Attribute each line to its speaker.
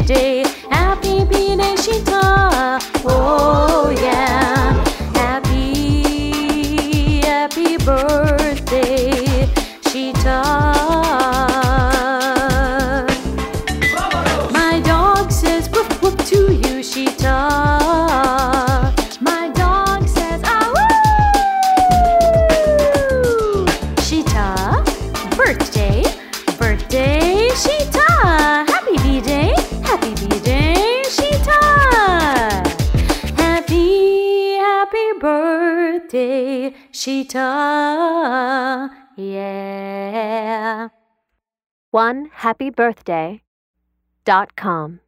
Speaker 1: B-Day, happy B-Day, Sheeta. Oh yeah, happy birthday, Sheeta. My dog says woof woof to you, Sheeta. My dog says ah woo. Sheeta, birthday, Sheeta. Happy B-Day, Sheeta. Happy birthday, Sheeta. Yeah.
Speaker 2: OneHappyBirthday.com